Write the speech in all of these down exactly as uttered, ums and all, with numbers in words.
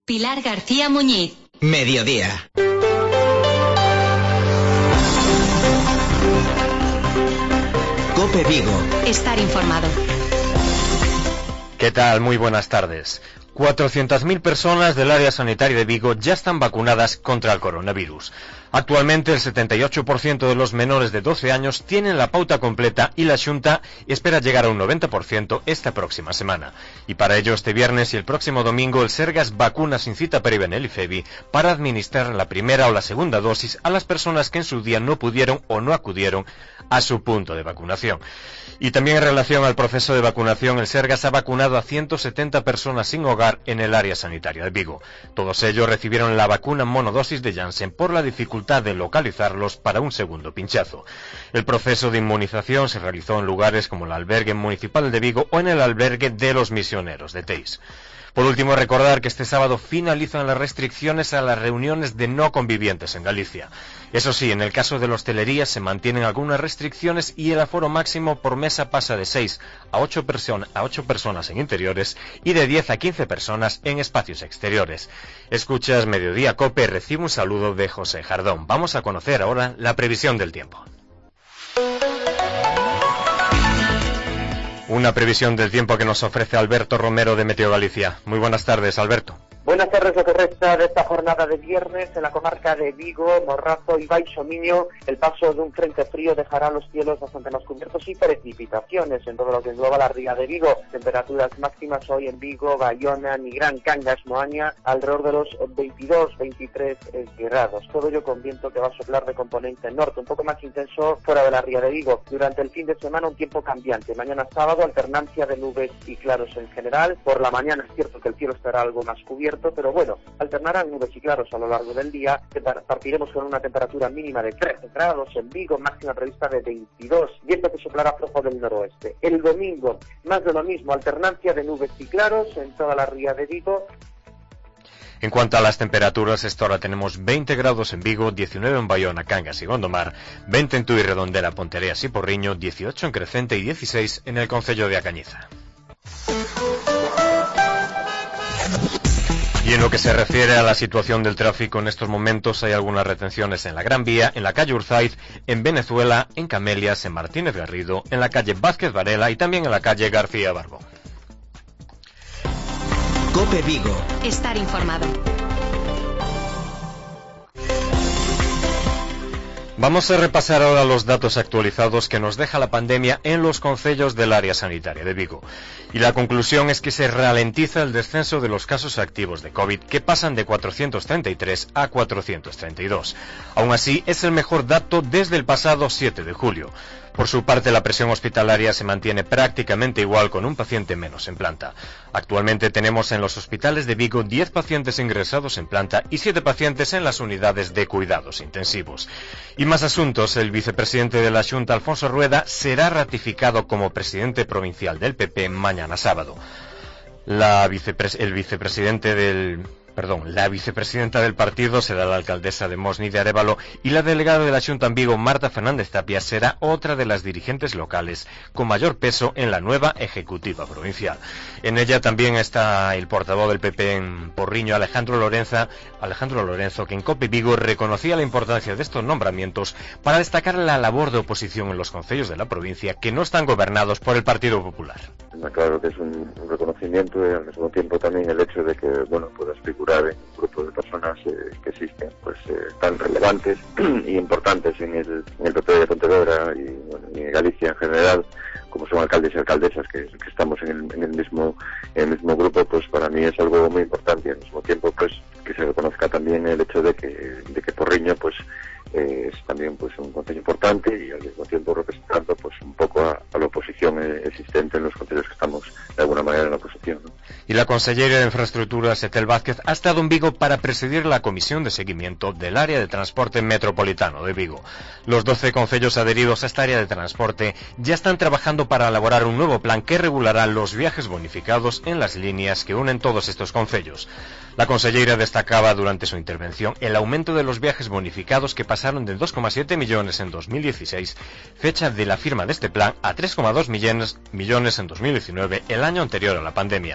Pilar García Muñiz. Mediodía. COPE Vigo. Estar informado. ¿Qué tal? Muy buenas tardes. cuatrocientas mil personas del área sanitaria de Vigo ya están vacunadas contra el coronavirus. Actualmente el setenta y ocho por ciento de los menores de doce años tienen la pauta completa y la Xunta espera llegar a un noventa por ciento esta próxima semana. Y para ello este viernes y el próximo domingo el Sergas vacuna sin cita previa en el IFEBI para administrar la primera o la segunda dosis a las personas que en su día no pudieron o no acudieron a su punto de vacunación. Y también en relación al proceso de vacunación, el Sergas ha vacunado a ciento setenta personas sin hogar en el área sanitaria de Vigo. Todos ellos recibieron la vacuna monodosis de Janssen por la dificultad de localizarlos para un segundo pinchazo. El proceso de inmunización se realizó en lugares como el albergue municipal de Vigo o en el albergue de los misioneros de Teis. Por último, recordar que este sábado finalizan las restricciones a las reuniones de no convivientes en Galicia. Eso sí, en el caso de la hostelería se mantienen algunas restricciones y el aforo máximo por mesa pasa de seis a ocho personas en interiores y de diez a quince personas en espacios exteriores. Escuchas Mediodía COPE, recibe un saludo de José Jardón. Vamos a conocer ahora la previsión del tiempo. Una previsión del tiempo que nos ofrece Alberto Romero de Meteo Galicia. Muy buenas tardes, Alberto. Buenas tardes, lo que resta de esta jornada de viernes en la comarca de Vigo, Morrazo y Baixo Miño. El paso de un frente frío dejará los cielos bastante más cubiertos y precipitaciones en todo lo que engloba la ría de Vigo. Temperaturas máximas hoy en Vigo, Bayona, Nigrán, Cangas, Moaña, alrededor de los veintidós, veintitrés grados. Todo ello con viento que va a soplar de componente norte, un poco más intenso fuera de la ría de Vigo. Durante el fin de semana un tiempo cambiante. Mañana sábado alternancia de nubes y claros en general. Por la mañana es cierto que el cielo estará algo más cubierto, pero bueno, alternarán nubes y claros a lo largo del día. Partiremos con una temperatura mínima de trece grados en Vigo, máxima prevista de veintidós, viento que soplará flojo del noroeste. El domingo, más de lo mismo, alternancia de nubes y claros en toda la ría de Vigo. En cuanto a las temperaturas, esta hora tenemos veinte grados en Vigo, diecinueve en Bayona, Cangas y Gondomar, veinte en Tui, Redondela, Pontereas y Porriño, dieciocho en Crecente y dieciséis en el concello de A Cañiza. Y en lo que se refiere a la situación del tráfico, en estos momentos hay algunas retenciones en la Gran Vía, en la calle Urzaiz, en Venezuela, en Camelias, en Martínez Garrido, en la calle Vázquez Varela y también en la calle García Barbón. COPE Vigo. Estar informado. Vamos a repasar ahora los datos actualizados que nos deja la pandemia en los concellos del área sanitaria de Vigo. Y la conclusión es que se ralentiza el descenso de los casos activos de COVID, que pasan de cuatrocientos treinta y tres a cuatrocientos treinta y dos. Aún así, es el mejor dato desde el pasado siete de julio. Por su parte, la presión hospitalaria se mantiene prácticamente igual, con un paciente menos en planta. Actualmente tenemos en los hospitales de Vigo diez pacientes ingresados en planta y siete pacientes en las unidades de cuidados intensivos. Y más asuntos, el vicepresidente de la Xunta, Alfonso Rueda, será ratificado como presidente provincial del P P mañana sábado. La vicepres- el vicepresidente del... Perdón, la vicepresidenta del partido será la alcaldesa de Mosni de Arévalo y la delegada de la Xunta en Vigo, Marta Fernández Tapia, será otra de las dirigentes locales con mayor peso en la nueva ejecutiva provincial. En ella también está el portavoz del P P en Porriño, Alejandro Lorenzo, Alejandro Lorenzo, que en COPE Vigo reconocía la importancia de estos nombramientos para destacar la labor de oposición en los concellos de la provincia que no están gobernados por el Partido Popular. Claro que es un, un reconocimiento y al mismo tiempo también el hecho de que, bueno, puedas figurar en un grupo de personas eh, que existen, pues eh, tan relevantes y importantes en el, en el P P de Pontevedra y, bueno, y en Galicia en general, como son alcaldes y alcaldesas que, que estamos en el, en el mismo en el mismo grupo, pues para mí es algo muy importante y al mismo tiempo pues que se reconozca también el hecho de que de que Porriño pues eh, es también pues un concello importante y al mismo tiempo representando pues un poco a, a la oposición eh, existente en los concellos que estamos de alguna manera en la oposición, ¿no? Y la consellera de Infraestructuras, Etel Vázquez, ha estado en Vigo para presidir la comisión de seguimiento del área de transporte metropolitano de Vigo. Los doce concellos adheridos a esta área de transporte ya están trabajando para elaborar un nuevo plan que regulará los viajes bonificados en las líneas que unen todos estos concellos. La consellera destacaba durante su intervención el aumento de los viajes bonificados, que pasaron de dos coma siete millones en dos mil dieciséis, fecha de la firma de este plan, a tres coma dos millones, millones en dos mil diecinueve, el año anterior a la pandemia.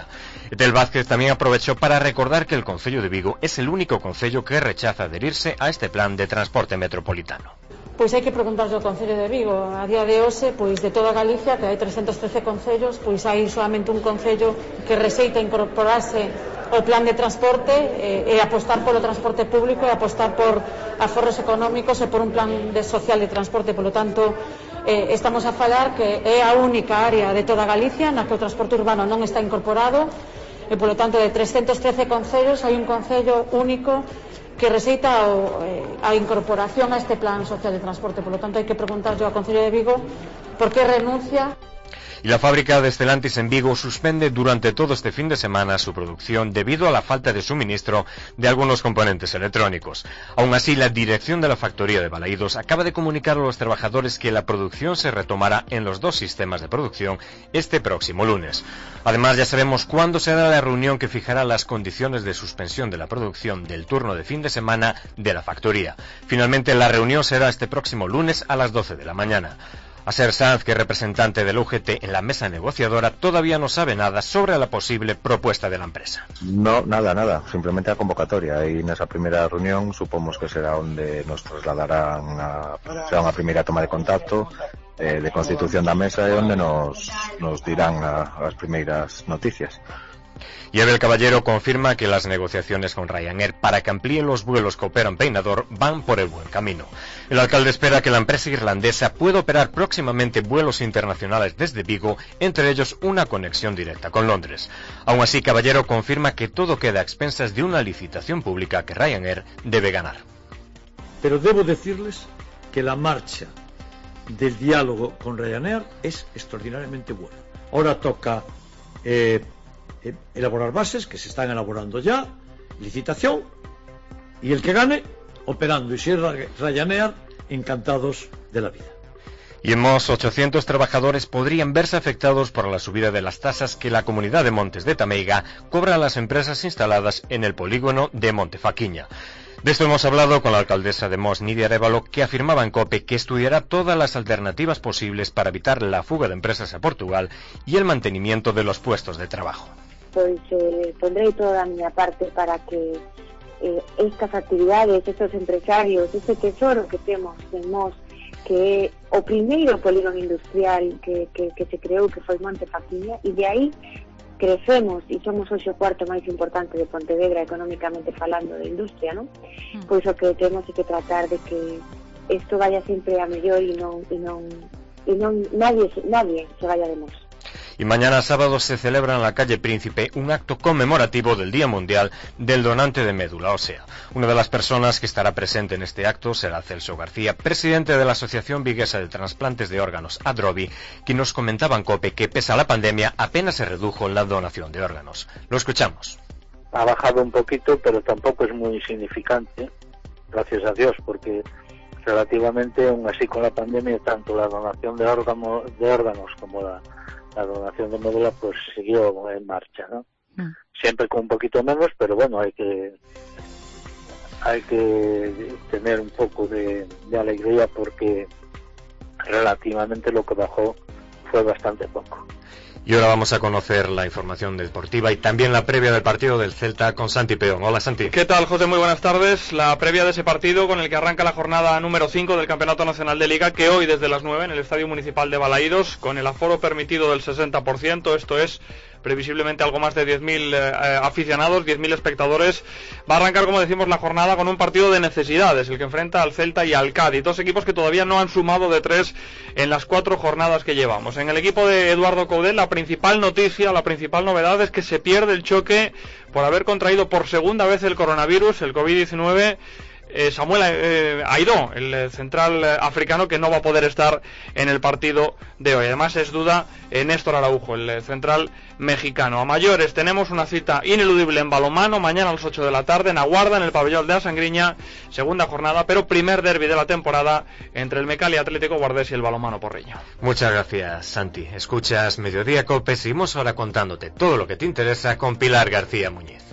Etel Vázquez también aprovechó para recordar que el Concello de Vigo es el único concello que rechaza adherirse a este plan de transporte metropolitano. Pois hai que preguntarse ao Concello de Vigo. A día de hoxe, pois de toda Galicia, que hai trescentos trece concellos, pois hai solamente un concello que receita incorporarse ao plan de transporte e, e apostar polo transporte público e apostar por aforros económicos e por un plan de social de transporte. Polo tanto, eh, estamos a falar que é a única área de toda Galicia na que o transporte urbano non está incorporado e, polo tanto, de trescentos trece concellos hai un concello único que receita o, eh, a incorporación a este plan social de transporte. Por lo tanto, hai que preguntarlle ao Concello de Vigo por que renuncia. Y la fábrica de Stellantis en Vigo suspende durante todo este fin de semana su producción debido a la falta de suministro de algunos componentes electrónicos. Aún así, la dirección de la factoría de Balaídos acaba de comunicar a los trabajadores que la producción se retomará en los dos sistemas de producción este próximo lunes. Además, ya sabemos cuándo será la reunión que fijará las condiciones de suspensión de la producción del turno de fin de semana de la factoría. Finalmente, la reunión será este próximo lunes a las doce de la mañana. Aser Sanz, que es representante del U G T en la mesa negociadora, todavía no sabe nada sobre la posible propuesta de la empresa. No, nada, nada, simplemente a convocatoria. Y en esa primera reunión supomos que será donde nos trasladarán a, será unha primeira toma de contacto eh, de constitución da mesa e onde nos, nos dirán a, as primeiras noticias. Y Abel Caballero confirma que las negociaciones con Ryanair para que amplíen los vuelos que operan Peinador van por el buen camino. El alcalde espera que la empresa irlandesa pueda operar próximamente vuelos internacionales desde Vigo, entre ellos una conexión directa con Londres. Aún así, Caballero confirma que todo queda a expensas de una licitación pública que Ryanair debe ganar. Pero debo decirles que la marcha del diálogo con Ryanair es extraordinariamente buena. Ahora toca eh, elaborar bases, que se están elaborando ya, licitación, y el que gane, operando. Y si es Ryanair, encantados de la vida. Y en Mos, ochocientos trabajadores podrían verse afectados por la subida de las tasas que la Comunidad de Montes de Tameiga cobra a las empresas instaladas en el polígono de Montefaquiña. De esto hemos hablado con la alcaldesa de Mos, Nidia Arévalo, que afirmaba en COPE que estudiará todas las alternativas posibles para evitar la fuga de empresas a Portugal y el mantenimiento de los puestos de trabajo. Pois eh, pondrei toda a miña parte para que eh, estas actividades, estos empresarios, este tesoro que temos en Mos, que é o primeiro polígono industrial que, que, que se creou, que foi Montefaquiña, e de aí crecemos e somos hoxe o cuarto máis importante de Pontevedra económicamente falando de industria, non? Mm. Pois o que temos é que tratar de que isto vaya sempre a mellor e non, e non, e non nadie, nadie se vaya de Mos. Y mañana sábado se celebra en la calle Príncipe un acto conmemorativo del Día Mundial del Donante de Médula Ósea. Una de las personas que estará presente en este acto será Celso García, presidente de la Asociación Viguesa de Transplantes de Órganos, ADROVI, quien nos comentaba en COPE que pese a la pandemia apenas se redujo la donación de órganos. Lo escuchamos. Ha bajado un poquito, pero tampoco es muy significante, gracias a Dios, porque relativamente, aún así con la pandemia, tanto la donación de órganos, de órganos como la la donación de médula pues siguió en marcha, ¿no? Mm. Siempre con un poquito menos, pero bueno, hay que hay que tener un poco de, de alegría porque relativamente lo que bajó fue bastante poco. Y ahora vamos a conocer la información deportiva y también la previa del partido del Celta con Santi Peón. Hola, Santi. ¿Qué tal, José? Muy buenas tardes. La previa de ese partido con el que arranca la jornada número cinco del Campeonato Nacional de Liga, que hoy desde las nueve en el Estadio Municipal de Balaídos, con el aforo permitido del sesenta por ciento, esto es previsiblemente algo más de diez mil eh, aficionados, diez mil espectadores. Va a arrancar, como decimos, la jornada con un partido de necesidades, el que enfrenta al Celta y al Cádiz, dos equipos que todavía no han sumado de tres en las cuatro jornadas que llevamos. En el equipo de Eduardo Coudet, la principal noticia, la principal novedad es que se pierde el choque por haber contraído por segunda vez el coronavirus, el covid diecinueve, Eh, Samuel eh, Aidó, el eh, central eh, africano, que no va a poder estar en el partido de hoy. Además es duda eh, Néstor Araujo, el eh, central mexicano. A mayores tenemos una cita ineludible en balonmano mañana a las ocho de la tarde en Aguarda, en el pabellón de La Sangriña, segunda jornada, pero primer derbi de la temporada entre el Mecali Atlético Guardés y el balonmano porreño. Muchas gracias, Santi. Escuchas Mediodía Cope, seguimos ahora contándote todo lo que te interesa con Pilar García Muñiz.